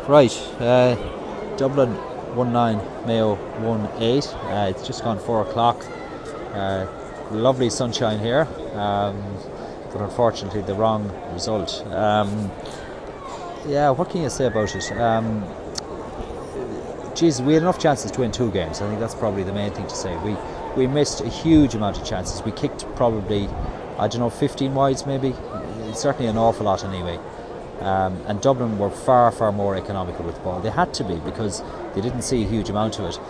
Right, Dublin 1-9, Mayo 1-8. It's just gone 4 o'clock. Lovely sunshine here, but unfortunately the wrong result. What can you say about it? We had enough chances to win 2 games. I think that's probably the main thing to say. We missed a huge amount of chances. We kicked probably, 15 wides maybe. Certainly an awful lot anyway. And Dublin were far, far more economical with the ball. They had to be, because they didn't see a huge amount of it.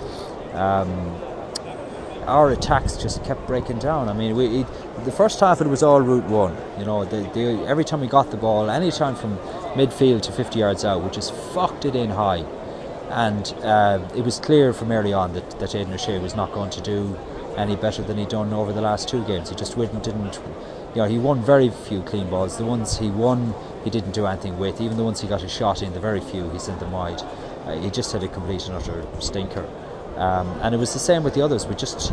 Our attacks just kept breaking down. I mean, the first half it was all route one. You know, every time we got the ball, any time from midfield to 50 yards out, we just fucked it in high. And it was clear from early on that Aidan O'Shea was not going to do any better than he'd done over the last 2 games. He just didn't. He won very few clean balls. The ones he won, he didn't do anything with. Even the ones he got a shot in, the very few, he sent them wide. He just had a complete and utter stinker. And it was the same with the others. We just,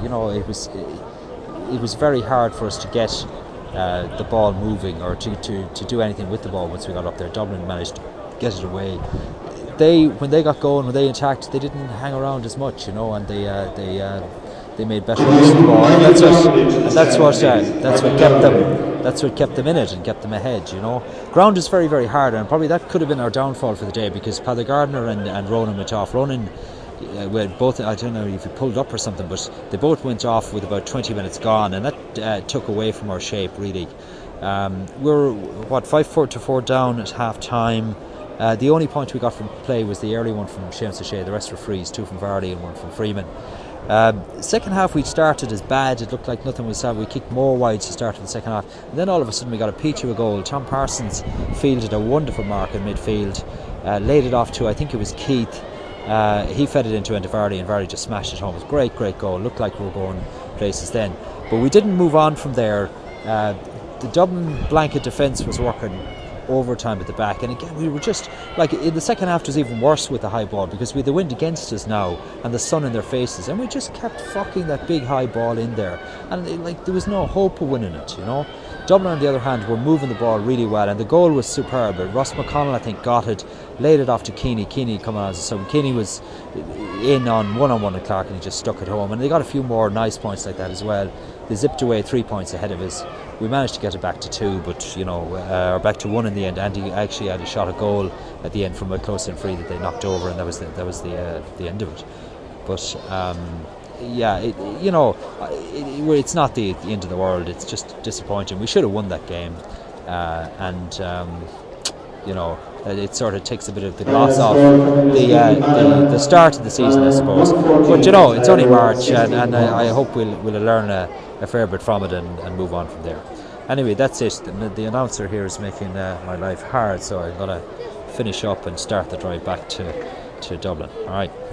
it was very hard for us to get the ball moving, or to do anything with the ball once we got up there. Dublin managed to get it away. When they got going, when they attacked, they didn't hang around as much, and they made better use of the ball, and that's what kept them. That's what kept them in it and kept them ahead. Ground is very, very hard, and probably that could have been our downfall for the day, because Paddy Gardner and Ronan went off. Ronan, both, I don't know if he pulled up or something, but they both went off with about 20 minutes gone, and that took away from our shape really. We're 5-4 down at half time. The only point we got from play was the early one from Seamus O'Shea. The rest were frees, 2 from Vardy and 1 from Freeman. Second half we started as bad. It looked like nothing was happening. We kicked more wides to start in the second half, and then all of a sudden we got a peach of a goal. Tom Parsons fielded a wonderful mark in midfield, laid it off to, I think it was Keith. He fed it into Vardy, and Vardy just smashed it home. It was a great goal. Looked like we were going places then, but we didn't move on from there. The Dublin blanket defence was working overtime at the back, and again we were just like, in the second half it was even worse with the high ball, because we had the wind against us now and the sun in their faces, and we just kept fucking that big high ball in there, and there was no hope of winning it. Dublin on the other hand were moving the ball really well, and the goal was superb. Ross McConnell, I think, got it, laid it off to Keeney coming on as a sub. Keeney was in on one-on-one with Clark, and he just stuck it home, and they got a few more nice points like that as well. They zipped away 3 points ahead of us. We managed to get it back to 2, but or back to 1 in the end. Andy actually had a shot at goal at the end from a close-in free that they knocked over, and that was the end of it. But it's not the end of the world. It's just disappointing. We should have won that game, it sort of takes a bit of the gloss off the start of the season, I suppose. But it's only March, and I hope we'll learn a fair bit from it and move on from there. Anyway, that's it. The announcer here is making my life hard, so I've got to finish up and start the drive back to Dublin. All right.